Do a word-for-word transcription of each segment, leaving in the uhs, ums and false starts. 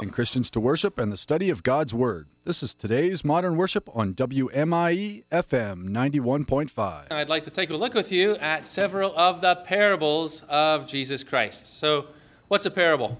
inviting Christians to worship and the study of God's Word. This is today's Modern Worship on W M I E F M ninety-one point five. I'd like to take a look with you at several of the parables of Jesus Christ. So, what's a parable?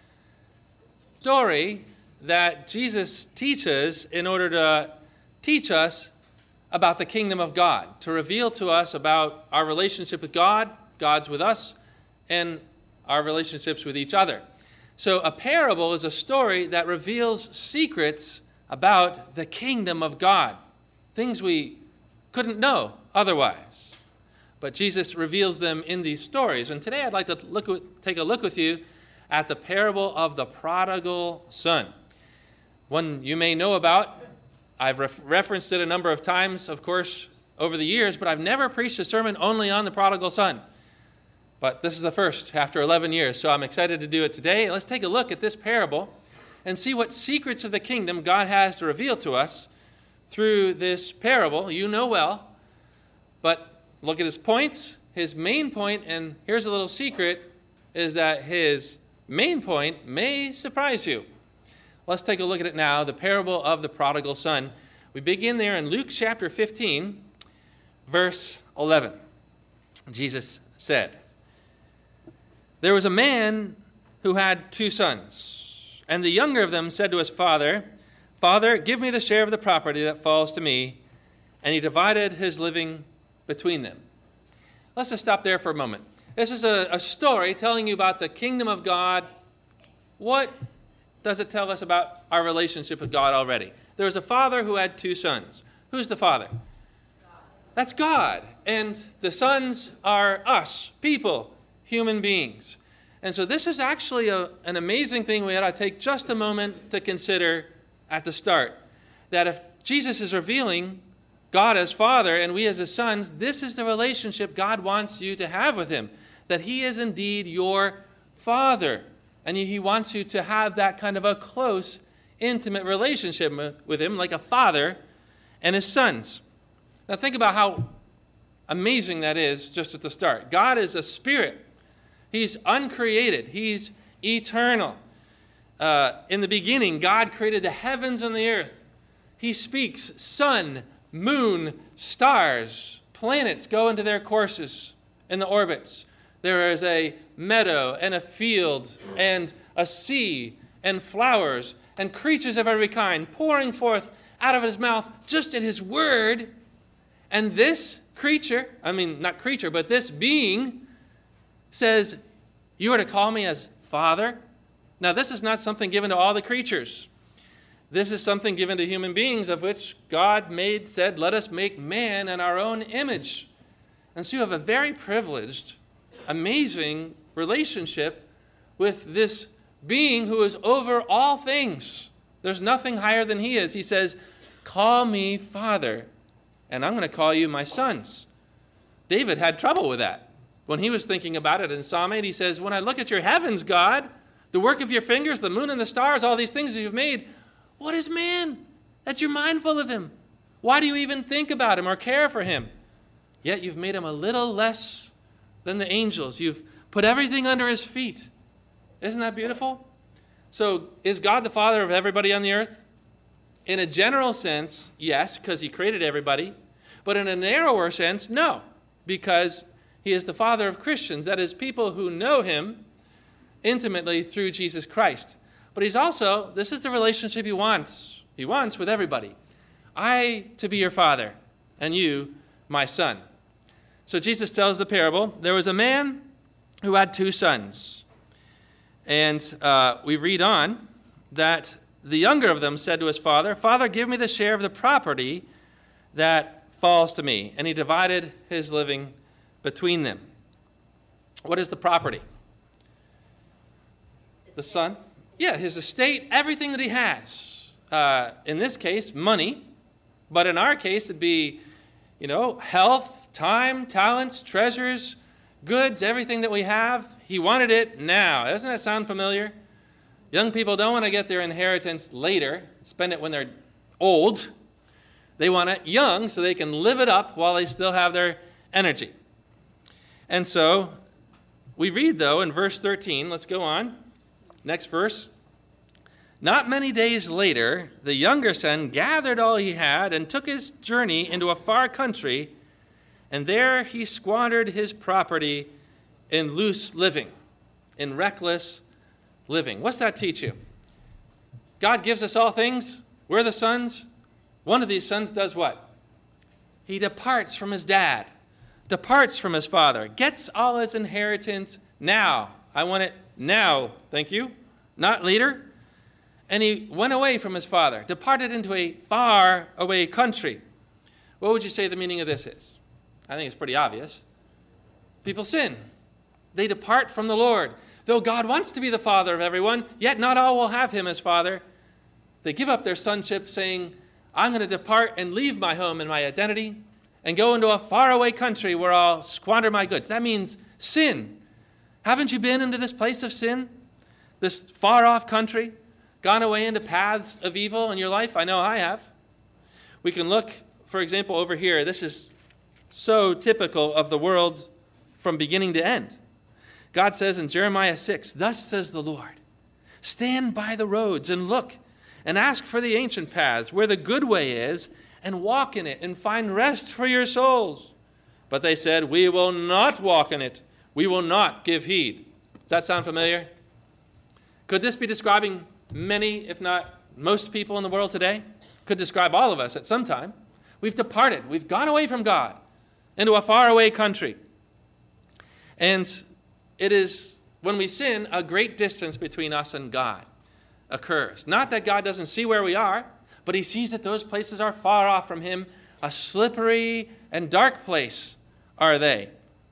Story that Jesus teaches in order to teach us about the kingdom of God, to reveal to us about our relationship with God, God's with us, and our relationships with each other. So a parable is a story that reveals secrets about the kingdom of God, things we couldn't know otherwise. But Jesus reveals them in these stories. And today I'd like to look with, take a look with you at the parable of the prodigal son. One you may know about. I've ref- referenced it a number of times, of course, over the years, but I've never preached a sermon only on the prodigal son. But this is the first after eleven years, so I'm excited to do it today. Let's take a look at this parable and see what secrets of the kingdom God has to reveal to us through this parable. You know well, but look at his points. His main point, and here's a little secret, is that his main point may surprise you. Let's take a look at it now, the parable of the prodigal son. We begin there in Luke chapter fifteen, verse eleven. Jesus said, "There was a man who had two sons, and the younger of them said to his father, 'Father, give me the share of the property that falls to me.' And he divided his living between them." Let's just stop there for a moment. This is a, a story telling you about the kingdom of God. What does it tell us about our relationship with God already? There was a father who had two sons. Who's the father? God. That's God. And the sons are us, people, human beings. And so this is actually a, an amazing thing we ought to take just a moment to consider at the start. That if Jesus is revealing God as Father and we as His sons, this is the relationship God wants you to have with Him. That He is indeed your Father. And He wants you to have that kind of a close, intimate relationship with Him, like a father and his sons. Now think about how amazing that is just at the start. God is a spirit. He's uncreated. He's eternal. Uh, in the beginning, God created the heavens and the earth. He speaks. Sun, moon, stars, planets go into their courses in the orbits. There is a meadow and a field and a sea and flowers and creatures of every kind pouring forth out of His mouth just at His word. And this creature, I mean, not creature, but this being says, "You are to call me as Father." Now, this is not something given to all the creatures. This is something given to human beings, of which God made, said, "Let us make man in our own image." And so you have a very privileged, amazing relationship with this being who is over all things. There's nothing higher than He is. He says, "Call me Father, and I'm going to call you my sons." David had trouble with that. When he was thinking about it in Psalm eight, he says, "When I look at your heavens, God, the work of your fingers, the moon and the stars, all these things that you've made, what is man that you're mindful of him? Why do you even think about him or care for him? Yet you've made him a little less than the angels. You've put everything under his feet." Isn't that beautiful? So is God the Father of everybody on the earth? In a general sense, yes, because He created everybody. But in a narrower sense, no, because He is the Father of Christians, that is, people who know Him intimately through Jesus Christ. But He's also, this is the relationship He wants. He wants with everybody. I to be your father, and you my son. So Jesus tells the parable. There was a man who had two sons. And uh, we read on that the younger of them said to his father, "Father, give me the share of the property that falls to me." And he divided his living between them. What is the property? The son? Yeah, his estate, everything that he has. Uh, in this case, money. But in our case, it'd be, you know, health, time, talents, treasures, goods, everything that we have. He wanted it now. Doesn't that sound familiar? Young people don't want to get their inheritance later, spend it when they're old. They want it young so they can live it up while they still have their energy. And so we read, though, in verse thirteen, let's go on. Next verse. Not many days later, the younger son gathered all he had and took his journey into a far country, and there he squandered his property in loose living, in reckless living. What's that teach you? God gives us all things. We're the sons. One of these sons does what? He departs from his dad, departs from his father, gets all his inheritance now. I want it now, thank you, not later. And he went away from his father, departed into a far away country. What would you say the meaning of this is? I think it's pretty obvious. People sin. They depart from the Lord. Though God wants to be the father of everyone, yet not all will have him as father. They give up their sonship, saying, I'm going to depart and leave my home and my identity and go into a faraway country where I'll squander my goods. That means sin. Haven't you been into this place of sin? This far-off country? Gone away into paths of evil in your life? I know I have. We can look, for example, over here. This is so typical of the world from beginning to end. God says in Jeremiah six, thus says the Lord, stand by the roads and look and ask for the ancient paths where the good way is and walk in it and find rest for your souls. But they said, we will not walk in it. We will not give heed. Does that sound familiar? Could this be describing many, if not most people in the world today? Could describe all of us at some time. We've departed. We've gone away from God into a faraway country. And it is, when we sin, a great distance between us and God occurs. Not that God doesn't see where we are, but he sees that those places are far off from him. A slippery and dark place are they,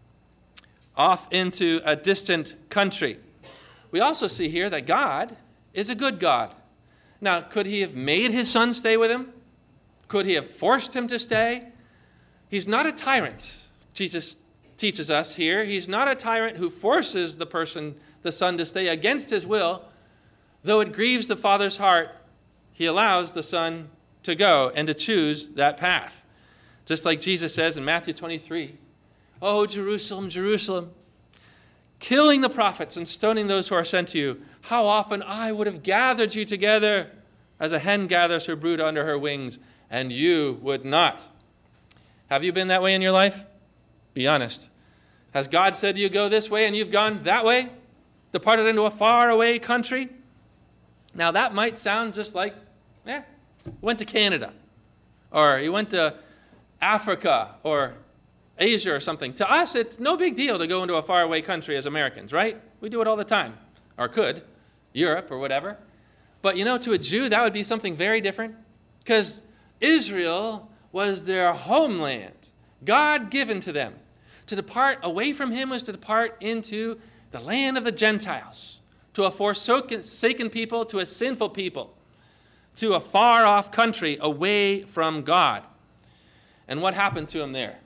off into a distant country. We also see here that God is a good God. Now, could he have made his son stay with him? Could he have forced him to stay? He's not a tyrant, Jesus teaches us here. He's not a tyrant who forces the person, the son, to stay against his will. Though it grieves the father's heart, he allows the son to go and to choose that path. Just like Jesus says in Matthew twenty-three, oh, Jerusalem, Jerusalem, killing the prophets and stoning those who are sent to you, how often I would have gathered you together as a hen gathers her brood under her wings, and you would not. Have you been that way in your life? Be honest. Has God said to you go this way and you've gone that way? Departed into a faraway country? Now that might sound just like, eh, went to Canada, or you went to Africa or Asia or something. To us, it's no big deal to go into a faraway country as Americans, right? We do it all the time, or could, Europe or whatever. But you know, to a Jew, that would be something very different, because Israel was their homeland, God given to them. To depart away from him was to depart into the land of the Gentiles, to a forsaken people, to a sinful people, to a far-off country away from God. And what happened to him there?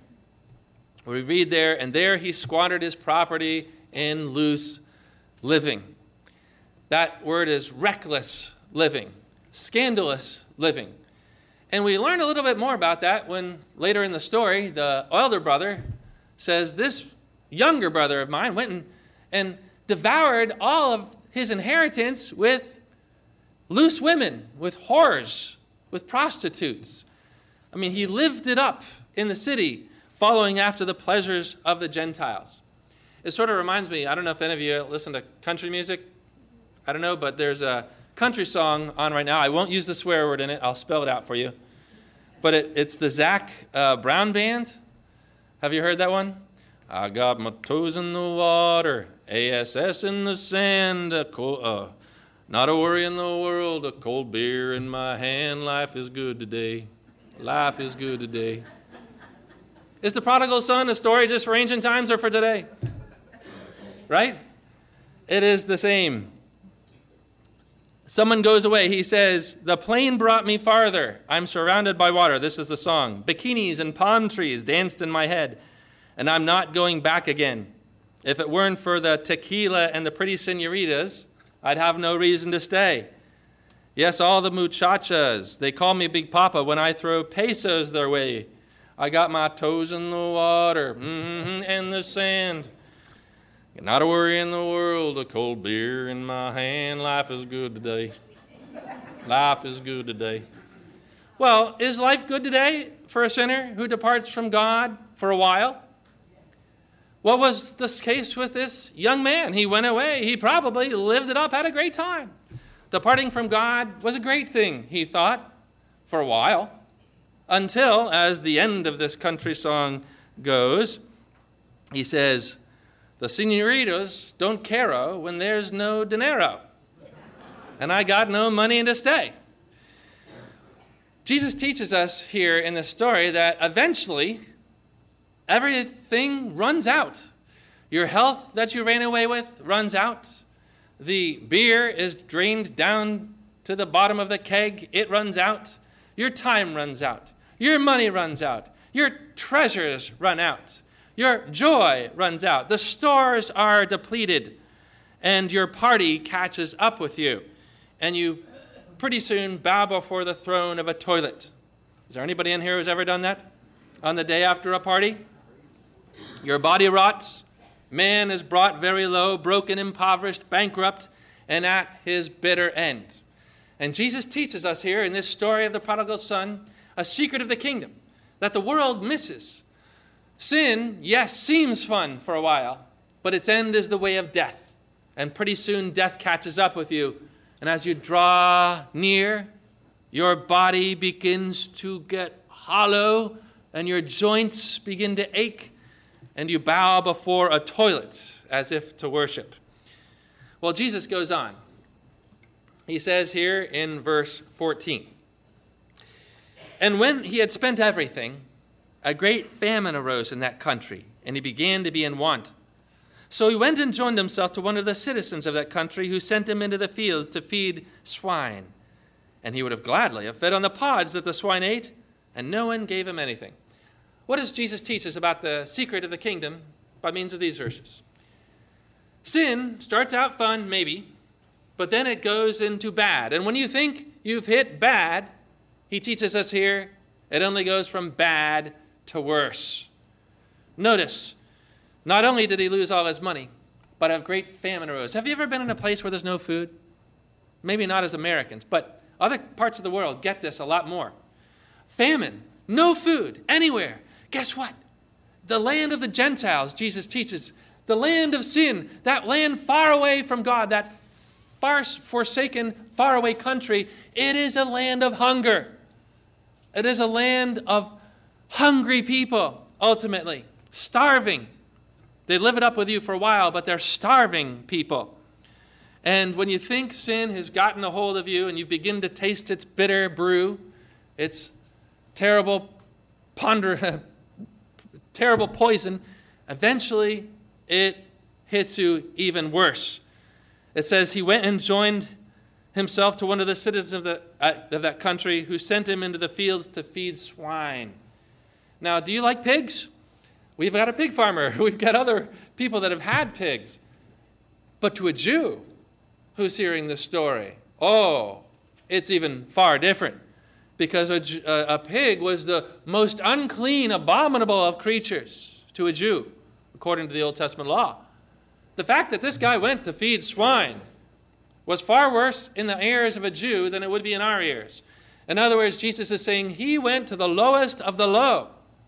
We read there, and there he squandered his property in loose living. That word is reckless living, scandalous living. And we learn a little bit more about that when later in the story, the elder brother says, this younger brother of mine went and, and devoured all of his inheritance with loose women, with whores, with prostitutes. I mean, he lived it up in the city, following after the pleasures of the Gentiles. It sort of reminds me, I don't know if any of you listen to country music. I don't know, but there's a country song on right now. I won't use the swear word in it. I'll spell it out for you. But it, it's the Zac uh, Brown Band. Have you heard that one? I got my toes in the water, A S S in the sand, a cold, uh, not a worry in the world, a cold beer in my hand. Life is good today. Life is good today. Is the prodigal son a story just for ancient times or for today? Right? It is the same. Someone goes away. He says, the plane brought me farther. I'm surrounded by water. This is the song. Bikinis and palm trees danced in my head, and I'm not going back again. If it weren't for the tequila and the pretty senoritas, I'd have no reason to stay. Yes, all the muchachas, they call me Big Papa when I throw pesos their way. I got my toes in the water, mm-hmm, and the sand. Not a worry in the world, a cold beer in my hand. Life is good today. Life is good today. Well, is life good today for a sinner who departs from God for a while? What was the case with this young man? He went away. He probably lived it up, had a great time. Departing from God was a great thing, he thought, for a while, until, as the end of this country song goes, he says, the senoritas don't caro when there's no dinero, and I got no money to stay. Jesus teaches us here in this story that eventually everything runs out. Your health that you ran away with runs out. The beer is drained down to the bottom of the keg. It runs out. Your time runs out. Your money runs out. Your treasures run out. Your joy runs out. The stores are depleted. And your party catches up with you. And you pretty soon bow before the throne of a toilet. Is there anybody in here who's ever done that on the day after a party? Your body rots. Man is brought very low, broken, impoverished, bankrupt, and at his bitter end. And Jesus teaches us here in this story of the prodigal son a secret of the kingdom that the world misses. Sin, yes, seems fun for a while, but its end is the way of death. And pretty soon death catches up with you. And as you draw near, your body begins to get hollow and your joints begin to ache, and you bow before a toilet as if to worship. Well, Jesus goes on. He says here in verse fourteen, and when he had spent everything, a great famine arose in that country, and he began to be in want. So he went and joined himself to one of the citizens of that country, who sent him into the fields to feed swine. And he would have gladly have fed on the pods that the swine ate, and no one gave him anything. What does Jesus teach us about the secret of the kingdom by means of these verses? Sin starts out fun, maybe, but then it goes into bad. And when you think you've hit bad, he teaches us here, it only goes from bad to worse. Notice, not only did he lose all his money, but a great famine arose. Have you ever been in a place where there's no food? Maybe not as Americans, but other parts of the world get this a lot more. Famine, no food, anywhere. Guess what? The land of the Gentiles, Jesus teaches, the land of sin, that land far away from God, that far forsaken, faraway country, it is a land of hunger. It is a land of hungry people, ultimately, starving. They live it up with you for a while, but they're starving people. And when you think sin has gotten a hold of you and you begin to taste its bitter brew, its terrible, ponder, terrible poison, eventually it hits you even worse. It says he went and joined himself to one of the citizens of, the, uh, of that country, who sent him into the fields to feed swine. Now, do you like pigs? We've got a pig farmer. We've got other people that have had pigs. But to a Jew who's hearing this story, oh, it's even far different. Because a, a pig was the most unclean, abominable of creatures to a Jew, according to the Old Testament law. The fact that this guy went to feed swine was far worse in the ears of a Jew than it would be in our ears. In other words, Jesus is saying he went to the lowest of the low.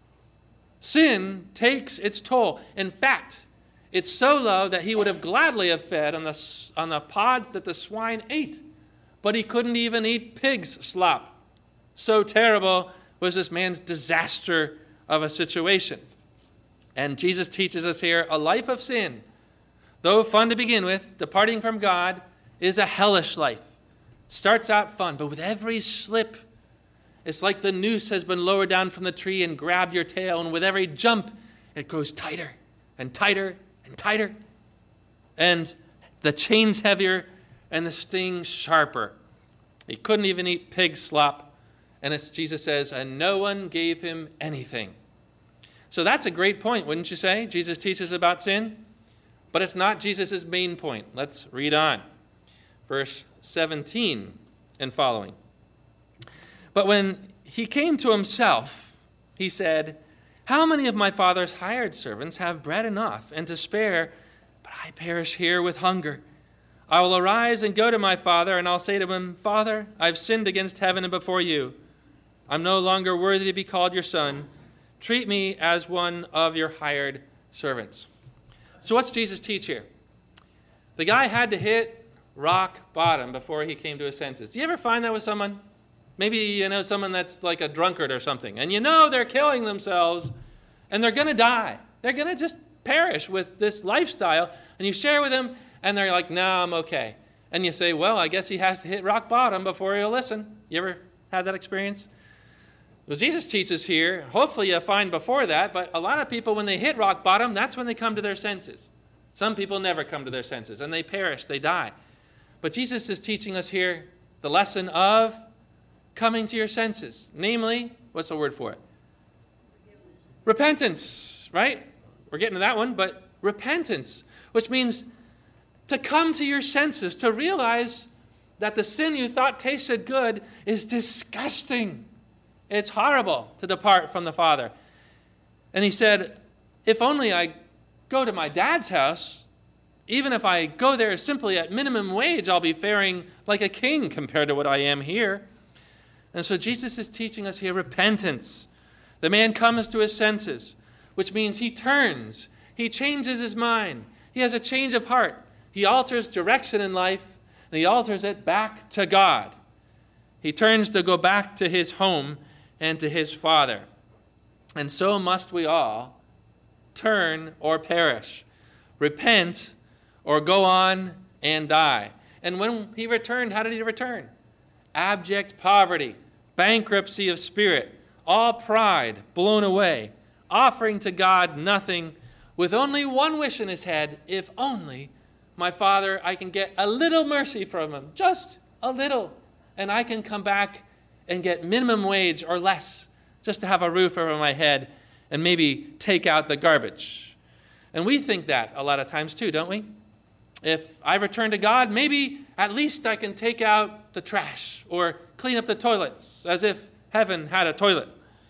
Sin takes its toll. In fact, it's so low that he would have gladly have fed on the, on the pods that the swine ate. But he couldn't even eat pig's slop. So terrible was this man's disaster of a situation. And Jesus teaches us here a life of sin, though fun to begin with, departing from God, is a hellish life. It starts out fun, but with every slip, it's like the noose has been lowered down from the tree and grabbed your tail, and with every jump, it grows tighter and tighter and tighter. And the chain's heavier and the sting sharper. He couldn't even eat pig slop. And as Jesus says, and no one gave him anything. So that's a great point, wouldn't you say? Jesus teaches about sin. But it's not Jesus' main point. Let's read on. Verse seventeen and following. But when he came to himself, he said, how many of my father's hired servants have bread enough and to spare, but I perish here with hunger? I will arise and go to my father, and I'll say to him, Father, I've sinned against heaven and before you. I'm no longer worthy to be called your son. Treat me as one of your hired servants. So what's Jesus teach here? The guy had to hit rock bottom before he came to his senses. Do you ever find that with someone? Maybe you know someone that's like a drunkard or something, and you know they're killing themselves, and they're going to die. They're going to just perish with this lifestyle, and you share with them, and they're like, no, I'm okay. And you say, well, I guess he has to hit rock bottom before he'll listen. You ever had that experience? Well, Jesus teaches here, hopefully you find before that, but a lot of people, when they hit rock bottom, that's when they come to their senses. Some people never come to their senses, and they perish, they die. But Jesus is teaching us here the lesson of coming to your senses. Namely, what's the word for it? Repentance, right? We're getting to that one, but repentance, which means to come to your senses, to realize that the sin you thought tasted good is disgusting. It's horrible to depart from the Father. And he said, if only I go to my dad's house, even if I go there simply at minimum wage, I'll be faring like a king compared to what I am here. And so Jesus is teaching us here repentance. The man comes to his senses, which means he turns. He changes his mind. He has a change of heart. He alters direction in life, and he alters it back to God. He turns to go back to his home and to his Father. And so must we all turn or perish, repent or go on and die. And when he returned, how did he return? Abject poverty, bankruptcy of spirit, all pride blown away, offering to God nothing, with only one wish in his head, if only my Father, I can get a little mercy from him, just a little, and I can come back and get minimum wage or less, just to have a roof over my head and maybe take out the garbage. And we think that a lot of times too, don't we? If I return to God, maybe at least I can take out the trash or clean up the toilets, as if heaven had a toilet.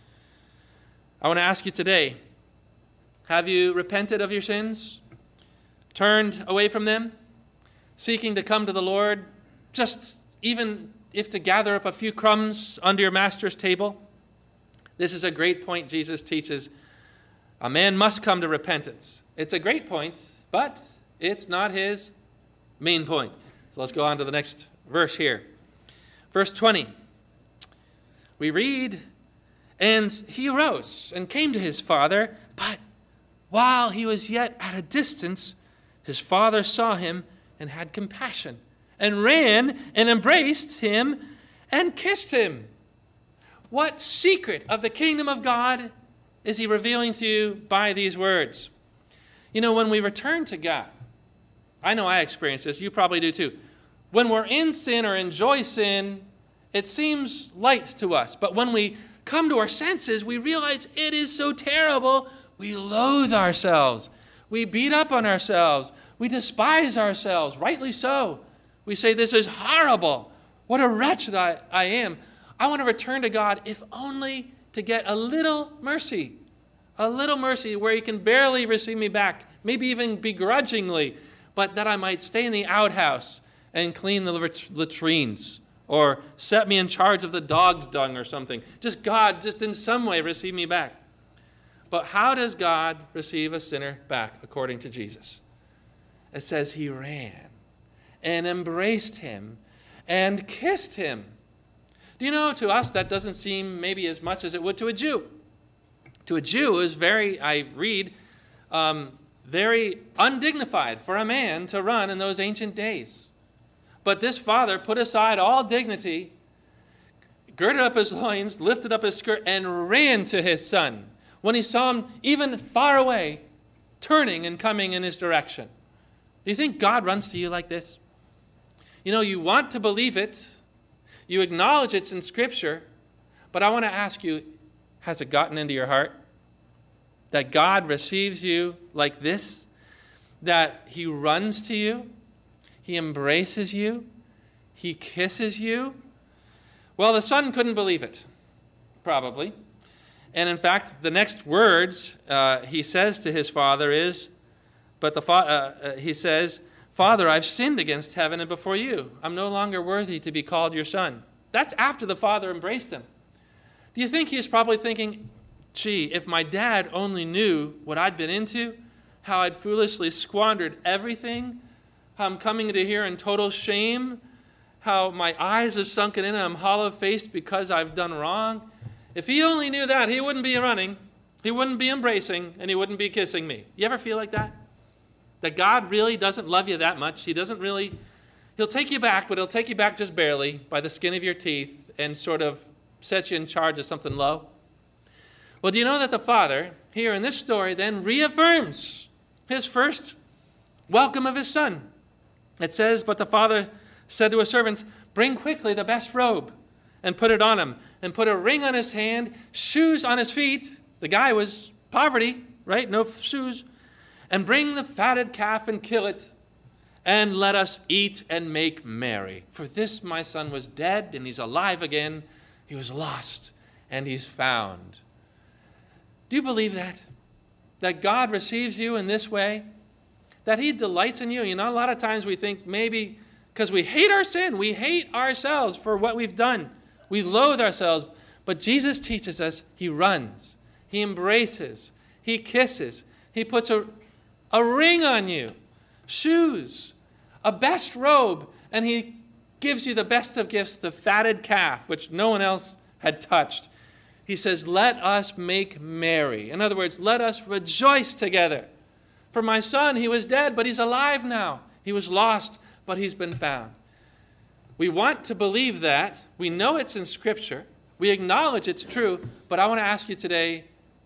I want to ask you today, have you repented of your sins? Turned away from them? Seeking to come to the Lord, just even if to gather up a few crumbs under your master's table? This is a great point Jesus teaches. A man must come to repentance. It's a great point, but it's not his main point. So let's go on to the next verse here. Verse twenty. We read, and he arose and came to his father, but while he was yet at a distance, his father saw him and had compassion, and ran and embraced him and kissed him. What secret of the kingdom of God is he revealing to you by these words? You know, when we return to God, I know I experience this, you probably do too. When we're in sin or enjoy sin, it seems light to us. But when we come to our senses, we realize it is so terrible. We loathe ourselves. We beat up on ourselves. We despise ourselves, rightly so. We say, this is horrible. What a wretch I, I am. I want to return to God, if only to get a little mercy. A little mercy where he can barely receive me back, maybe even begrudgingly, but that I might stay in the outhouse and clean the latrines, or set me in charge of the dog's dung or something. Just God, just in some way, receive me back. But how does God receive a sinner back, according to Jesus? It says he ran and embraced him and kissed him. Do you know, to us, that doesn't seem maybe as much as it would to a Jew. To a Jew, it was very, I read, um, very undignified for a man to run in those ancient days. But this father put aside all dignity, girded up his loins, lifted up his skirt, and ran to his son when he saw him even far away, turning and coming in his direction. Do you think God runs to you like this? You know, you want to believe it. You acknowledge it's in Scripture. But I want to ask you, has it gotten into your heart? That God receives you like this? That he runs to you? He embraces you? He kisses you? Well, the son couldn't believe it, probably. And in fact, the next words uh, he says to his father is, but the fa- uh, uh, he says, Father, I've sinned against heaven and before you. I'm no longer worthy to be called your son. That's after the father embraced him. Do you think he's probably thinking, gee, if my dad only knew what I'd been into, how I'd foolishly squandered everything, how I'm coming to here in total shame, how my eyes have sunken in and I'm hollow-faced because I've done wrong. If he only knew that, he wouldn't be running, he wouldn't be embracing, and he wouldn't be kissing me. You ever feel like that? That God really doesn't love you that much. He doesn't really, he'll take you back, but he'll take you back just barely by the skin of your teeth and sort of set you in charge of something low. Well, do you know that the Father, here in this story, then reaffirms his first welcome of his son? It says, but the Father said to his servants, bring quickly the best robe and put it on him, and put a ring on his hand, shoes on his feet. The guy was poverty, right? No shoes. And bring the fatted calf and kill it, and let us eat and make merry. For this my son was dead, and he's alive again. He was lost, and he's found. Do you believe that? That God receives you in this way? That he delights in you? You know, a lot of times we think maybe because we hate our sin, we hate ourselves for what we've done. We loathe ourselves. But Jesus teaches us he runs, he embraces, he kisses, he puts a, a ring on you, shoes, a best robe, and he gives you the best of gifts, the fatted calf, which no one else had touched. He says, let us make merry. In other words, let us rejoice together. For my son, he was dead, but he's alive now. He was lost, but he's been found. We want to believe that. We know it's in Scripture. We acknowledge it's true. But I want to ask you today,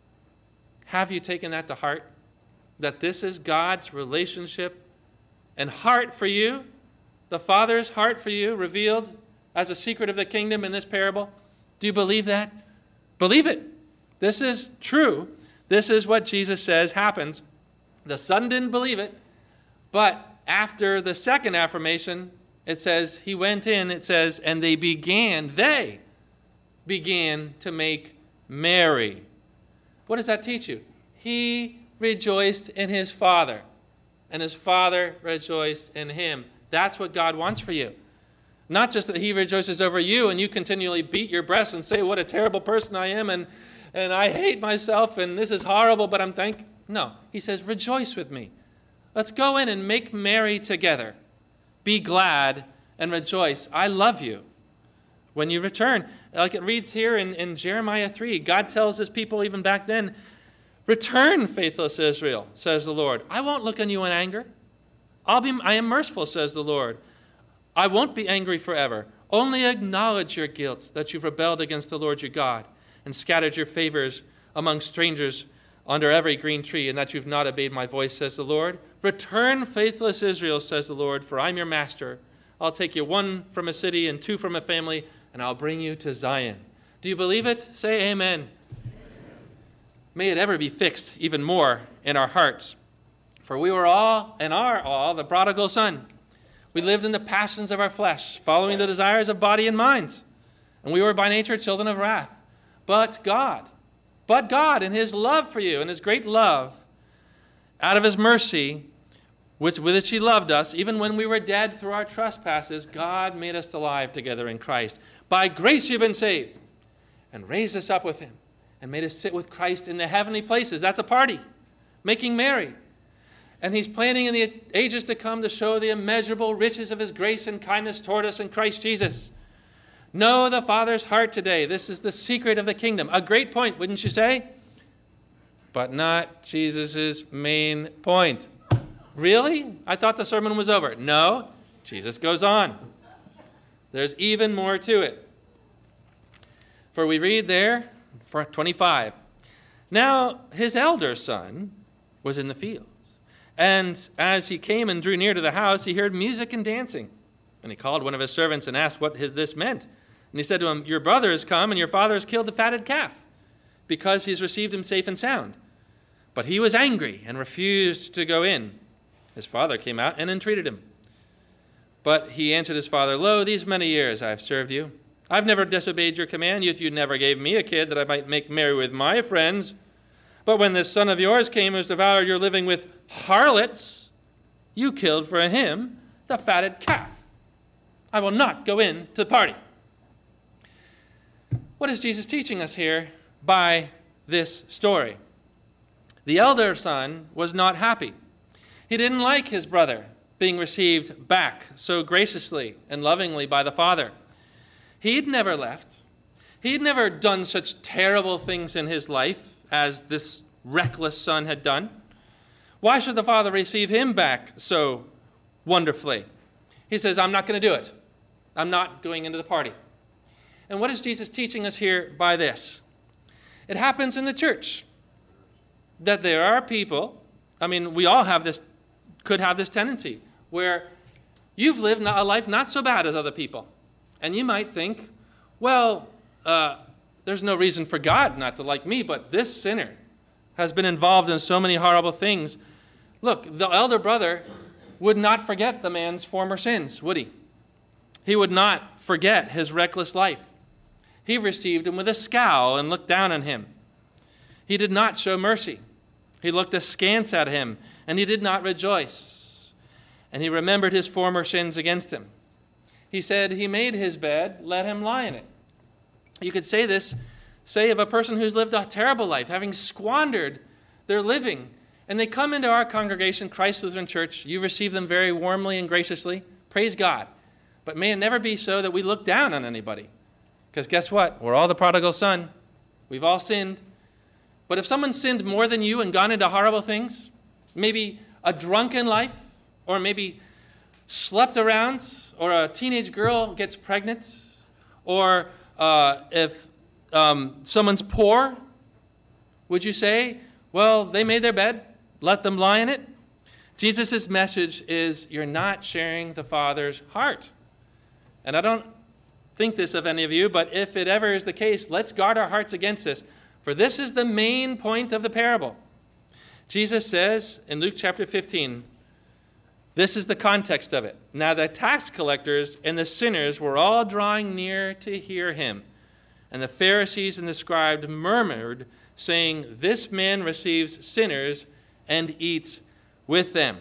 have you taken that to heart? That this is God's relationship and heart for you, the Father's heart for you, revealed as a secret of the kingdom in this parable? Do you believe that? Believe it. This is true. This is what Jesus says happens. The son didn't believe it, but after the second affirmation, it says, he went in, it says, and they began, they began to make merry. What does that teach you? He rejoiced in his Father, and his Father rejoiced in him. That's what God wants for you. Not just that he rejoices over you and you continually beat your breast and say, what a terrible person I am, and, and I hate myself, and this is horrible, but I'm thankful. No, he says, rejoice with me. Let's go in and make merry together. Be glad and rejoice. I love you. When you return, like it reads here in, in Jeremiah three, God tells his people even back then, return, faithless Israel, says the Lord. I won't look on you in anger. I'll be, I am merciful, says the Lord. I won't be angry forever. Only acknowledge your guilt, that you've rebelled against the Lord your God and scattered your favors among strangers under every green tree, and that you've not obeyed my voice, says the Lord. Return, faithless Israel, says the Lord, for I'm your master. I'll take you one from a city and two from a family, and I'll bring you to Zion. Do you believe it? Say amen. Amen. May it ever be fixed even more in our hearts. For we were all, and are all, the prodigal son. We lived in the passions of our flesh, following the desires of body and mind. And we were by nature children of wrath. But God, but God, in his love for you, in his great love, out of his mercy, which, with which he loved us, even when we were dead through our trespasses, God made us alive together in Christ. By grace you've been saved, and raised us up with him, and made us sit with Christ in the heavenly places. That's a party, making merry. And he's planning in the ages to come to show the immeasurable riches of his grace and kindness toward us in Christ Jesus. Know the Father's heart today. This is the secret of the kingdom. A great point, wouldn't you say? But not Jesus' main point. Really? I thought the sermon was over. No, Jesus goes on. There's even more to it. For we read there, for twenty-five, now his elder son was in the fields. And as he came and drew near to the house, he heard music and dancing. And he called one of his servants and asked what his, this meant. And he said to him, your brother has come, and your father has killed the fatted calf, because he's received him safe and sound. But he was angry and refused to go in. His father came out and entreated him. But he answered his father, lo, these many years I have served you. I've never disobeyed your command, yet you never gave me a kid that I might make merry with my friends. But when this son of yours came who has devoured your living with harlots, You killed for him the fatted calf. I will not go in to the party. What is Jesus teaching us here by this story? The elder son was not happy. He didn't like his brother being received back so graciously and lovingly by the father. He'd never left. He'd never done such terrible things in his life as this reckless son had done. Why should the father receive him back so wonderfully? He says, I'm not going to do it. I'm not going into the party. And what is Jesus teaching us here by this? It happens in the church that there are people, I mean, we all have this, could have this tendency, where you've lived a life not so bad as other people. And you might think, well, uh, there's no reason for God not to like me, but this sinner has been involved in so many horrible things. Look, the elder brother would not forget the man's former sins, would he? He would not forget his reckless life. He received him with a scowl and looked down on him. He did not show mercy. He looked askance at him, and he did not rejoice. And he remembered his former sins against him. He said, he made his bed, let him lie in it. You could say this, say of a person who's lived a terrible life, having squandered their living, and they come into our congregation, Christ Lutheran Church. You receive them very warmly and graciously. Praise God. But may it never be so that we look down on anybody. Because guess what? We're all the prodigal son. We've all sinned. But if someone sinned more than you and gone into horrible things, maybe a drunken life, or maybe slept around, or a teenage girl gets pregnant, or uh, if um, someone's poor, would you say, well, they made their bed, let them lie in it? Jesus' message is, you're not sharing the Father's heart. And I don't think this of any of you, but if it ever is the case, let's guard our hearts against this. For this is the main point of the parable. Jesus says in Luke chapter fifteen, this is the context of it. Now the tax collectors and the sinners were all drawing near to hear him. And the Pharisees and the scribes murmured, saying, this man receives sinners and eats with them.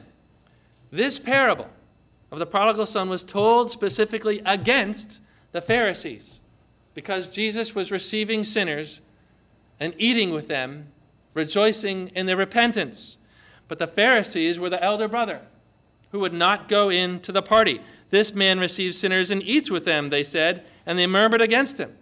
This parable of the prodigal son was told specifically against the Pharisees, because Jesus was receiving sinners and eating with them, rejoicing in their repentance. But the Pharisees were the elder brother who would not go into the party. This man receives sinners and eats with them, they said, and they murmured against him.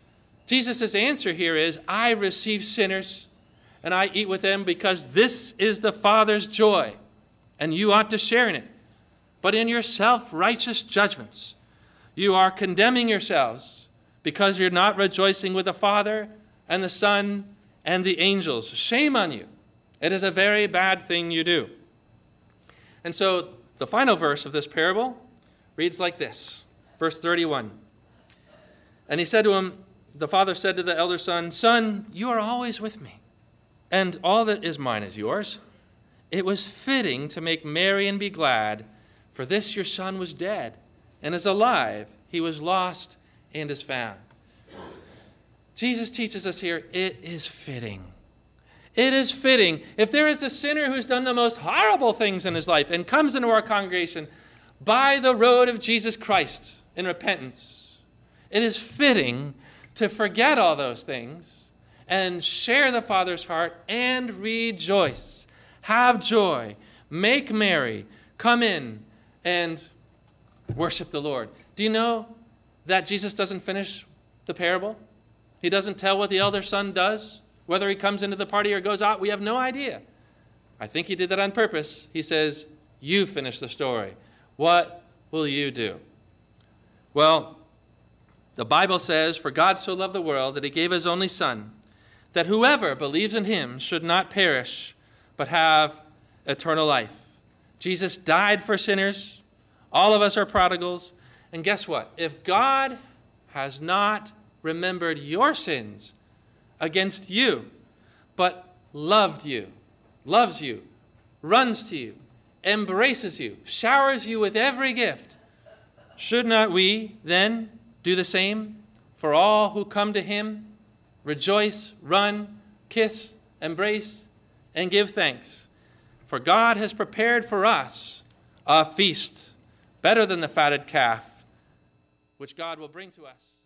Jesus' answer here is, I receive sinners and I eat with them because this is the Father's joy, and you ought to share in it. But in your self-righteous judgments, you are condemning yourselves because you're not rejoicing with the Father and the Son and the angels. Shame on you. It is a very bad thing you do. And so the final verse of this parable reads like this, verse thirty-one. And he said to him, the father said to the elder son, son, you are always with me, and all that is mine is yours. It was fitting to make merry and be glad, for this your son was dead and is alive. He was lost and is found. Jesus teaches us here, it is fitting. It is fitting. If there is a sinner who's done the most horrible things in his life and comes into our congregation by the road of Jesus Christ in repentance, it is fitting to forget all those things and share the Father's heart and rejoice. Have joy. Make merry. Come in and worship the Lord. Do you know that Jesus doesn't finish the parable? He doesn't tell what the elder son does, whether he comes into the party or goes out. We have no idea. I think he did that on purpose. He says, you finish the story. What will you do? Well, the Bible says, for God so loved the world that he gave his only son, that whoever believes in him should not perish, but have eternal life. Jesus died for sinners. All of us are prodigals. And guess what? If God has not remembered your sins against you, but loved you, loves you, runs to you, embraces you, showers you with every gift, should not we then do the same for all who come to him, rejoice, run, kiss, embrace, and give thanks? For God has prepared for us a feast better than the fatted calf, which God will bring to us.